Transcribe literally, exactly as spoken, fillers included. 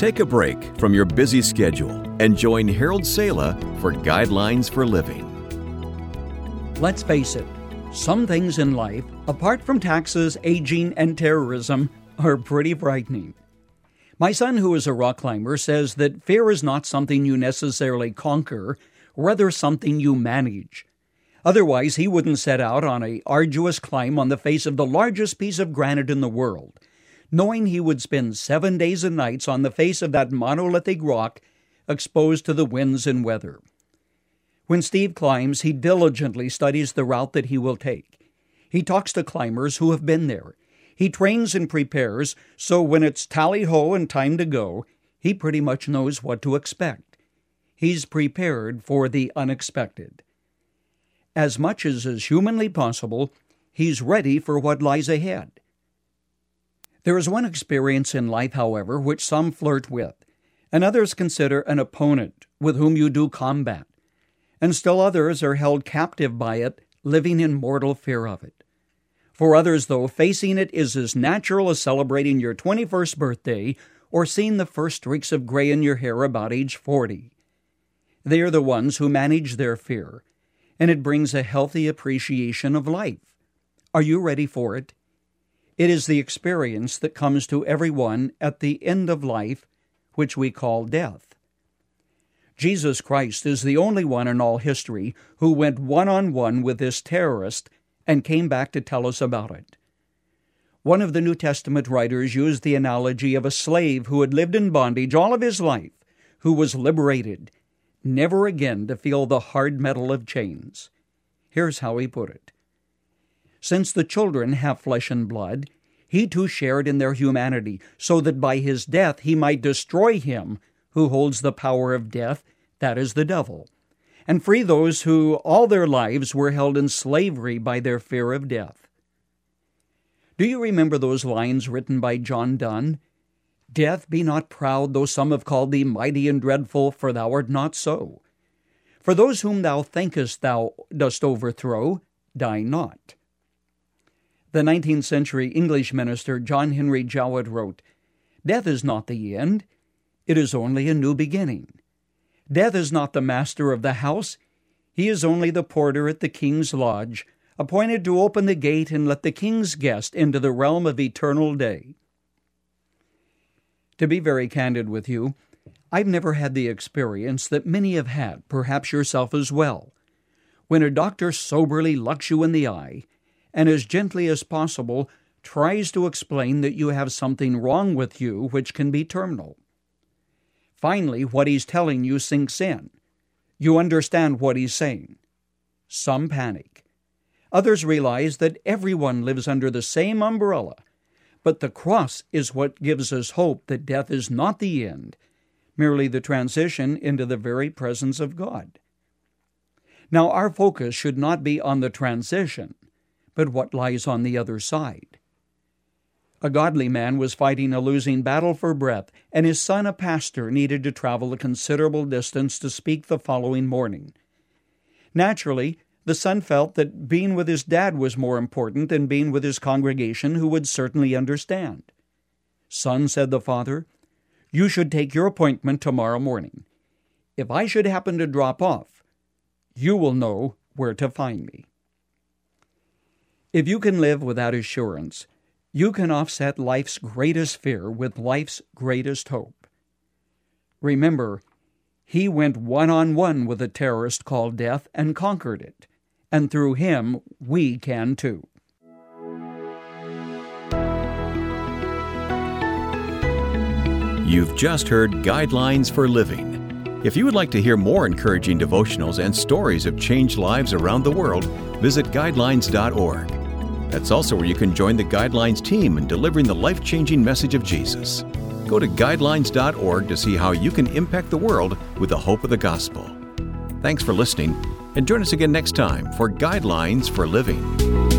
Take a break from your busy schedule and join Harold Sala for Guidelines for Living. Let's face it, some things in life, apart from taxes, aging, and terrorism, are pretty frightening. My son, who is a rock climber, says that fear is not something you necessarily conquer, rather something you manage. Otherwise, he wouldn't set out on an arduous climb on the face of the largest piece of granite in the world, knowing he would spend seven days and nights on the face of that monolithic rock, exposed to the winds and weather. When Steve climbs, he diligently studies the route that he will take. He talks to climbers who have been there. He trains and prepares, so when it's tally-ho and time to go, he pretty much knows what to expect. He's prepared for the unexpected. As much as is humanly possible, he's ready for what lies ahead. There is one experience in life, however, which some flirt with, and others consider an opponent with whom you do combat, and still others are held captive by it, living in mortal fear of it. For others, though, facing it is as natural as celebrating your twenty-first birthday or seeing the first streaks of gray in your hair about age forty. They are the ones who manage their fear, and it brings a healthy appreciation of life. Are you ready for it? It is the experience that comes to everyone at the end of life, which we call death. Jesus Christ is the only one in all history who went one-on-one with this terrorist and came back to tell us about it. One of the New Testament writers used the analogy of a slave who had lived in bondage all of his life, who was liberated, never again to feel the hard metal of chains. Here's how he put it. Since the children have flesh and blood, he too shared in their humanity, so that by his death he might destroy him who holds the power of death, that is the devil, and free those who all their lives were held in slavery by their fear of death. Do you remember those lines written by John Donne? Death, be not proud, though some have called thee mighty and dreadful, for thou art not so. For those whom thou thinkest thou dost overthrow, die not. The nineteenth century English minister John Henry Jowett wrote, Death is not the end, it is only a new beginning. Death is not the master of the house, he is only the porter at the king's lodge, appointed to open the gate and let the king's guest into the realm of eternal day. To be very candid with you, I've never had the experience that many have had, perhaps yourself as well, when a doctor soberly looks you in the eye and as gently as possible tries to explain that you have something wrong with you which can be terminal. Finally, what he's telling you sinks in. You understand what he's saying. Some panic. Others realize that everyone lives under the same umbrella, but the cross is what gives us hope that death is not the end, merely the transition into the very presence of God. Now, our focus should not be on the transition, but what lies on the other side. A godly man was fighting a losing battle for breath, and his son, a pastor, needed to travel a considerable distance to speak the following morning. Naturally, the son felt that being with his dad was more important than being with his congregation, who would certainly understand. Son, said the father, you should take your appointment tomorrow morning. If I should happen to drop off, you will know where to find me. If you can live without assurance, you can offset life's greatest fear with life's greatest hope. Remember, he went one-on-one with a terrorist called death and conquered it, and through him we can too. You've just heard Guidelines for Living. If you would like to hear more encouraging devotionals and stories of changed lives around the world, visit guidelines dot org. That's also where you can join the Guidelines team in delivering the life-changing message of Jesus. Go to guidelines dot org to see how you can impact the world with the hope of the gospel. Thanks for listening, and join us again next time for Guidelines for Living.